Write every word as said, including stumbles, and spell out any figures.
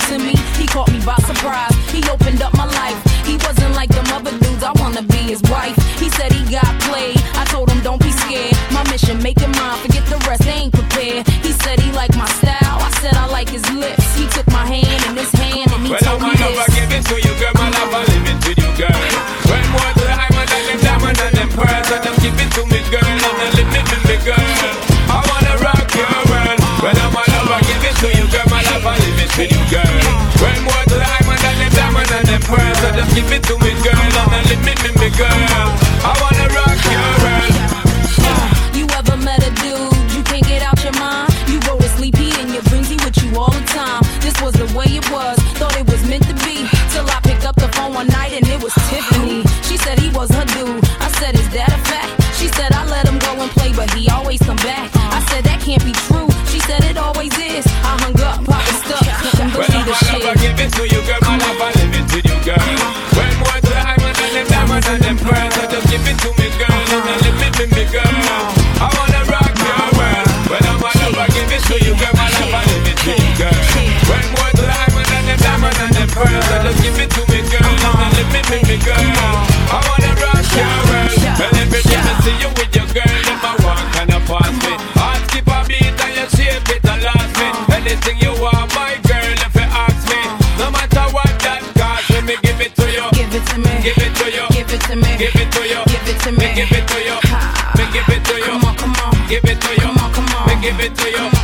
to me, he caught me by surprise. He opened up my life. He wasn't like them other dudes, I wanna be his wife. He said he got played, I told him don't be scared. My mission, make him mine, forget the rest, they ain't prepared. He said he liked my style, I said I like his lips. He took my hand in his hand and he well, told me this. Well, I give it to you, girl, my love, I live it with you, girl. When more to the diamond and them diamond and them pearls, so just give it to me, girl, and then let me be me, girl. I wanna rock your world. Well, my love, I give it to you, girl, my love, I live it with you, girl. When more to the diamond and them diamond and them pearls, so just give it to me, girl, and then let me be me, girl. I wanna rock your world. You ever met a dude you can't get out your mind? You go to sleep, he in your dreams, he with you all the time. This was the way it was, thought it was meant to be. Till I picked up the phone one night and it was Tiffany. She said he was her dude. I said, is that a fact? She said I let him go and play, but he always come back. I said that can't be true. She said it always is. I hung up, poppin' stuff, couldn't believe the shit. I give it to you, girl, my love, I live it with you, girl. When more to the diamond and them diamonds and them pearls, so just give it to me, girl, and then let me be me, girl. I wanna rock your world. When I'm my love, I give it to you, girl, my love, I live it with you, girl. When more to the diamond and them diamonds and them pearls, so just give it to me, girl, and then let me be me, girl. I wanna rock your world. Well, every time I see you with your girl, then my walk and I pass me. I'll skip a beat and you shape it and last me. Anything you want, my girl, if you ask me. No matter what that cost, let me give it to you. Give it to me. Give it to you. Give it to me. Give it to you. Give it to me. Give it to you. Me give it to you. Come on, come on. Give it to you. Come on, come on. Me give it to you.